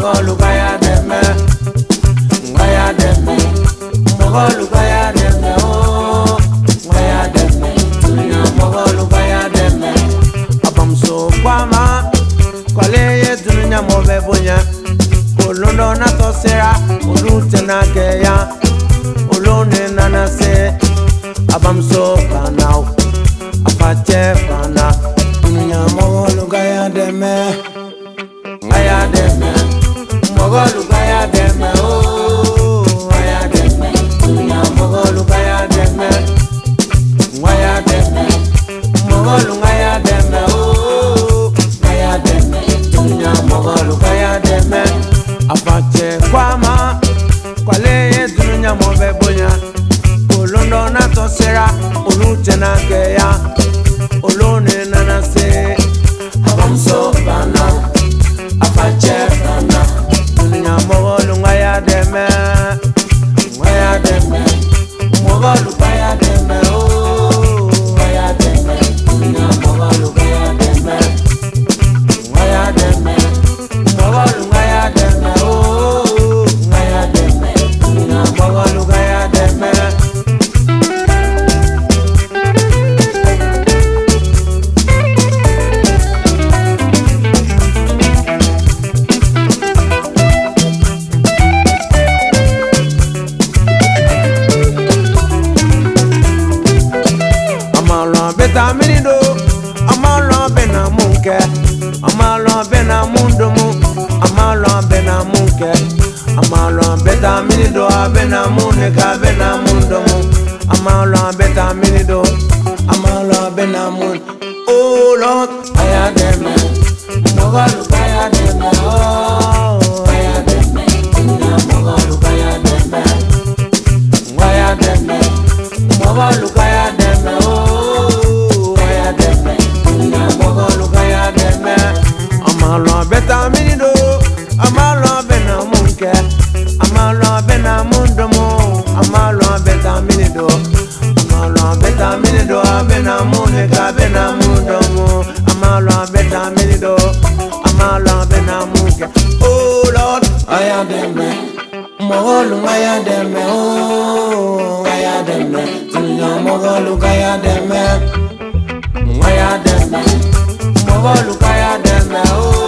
mogolu kaya deme, ngaya deme, mogolu kaya deme, oh, ngaya deme, dunya mogolu kaya deme. Abam so kwama, kwale ye dunya mobe bonya, olondo na tosera, olute na keya, olone na na se. Abam so kanao, apache kana, dunya mogolu kaya deme. Ngaya deme, mogolu kaya deme, oh, ngaya deme, dunya mogolu kaya deme, ngaya deme, mogolu ngaya deme, oh, ngaya deme, dunya mogolu kaya deme. Apache kwama, kwale ye dunya mobe bonya, olondo na tosera, olute na keya, olone na na se. Abamso bana. Apache fana, dunya mogolu ngaya deme, ngaya deme, mogolu kaya deme, oh, ngaya deme, dunya mogolu kaya deme, ngaya deme, mogolu ngaya deme, oh, ngaya deme, dunya mogolu kaya deme. Betaminido, amalo bena munke, amalo bena mundumu, amalo bena munke, amalo betaminido, bena muneka, bena mundumu, amalo betaminido, amalo bena mun. Oh Lord, kaya deme, mogolu kaya deme, oh, kaya deme, mogolu kaya deme, kaya deme, mogolu kaya deme, oh. Amalo betaminido, amalo bena munke, amalo bena mundumu, amalo betaminido, amalo betaminido, bena muneka, bena mundumu, amalo betaminido, amalo bena munke. Oh Lord, aya deme, mogolu aya deme, oh, aya deme, dunya mogolu aya deme, aya deme, mogolu aya deme, oh.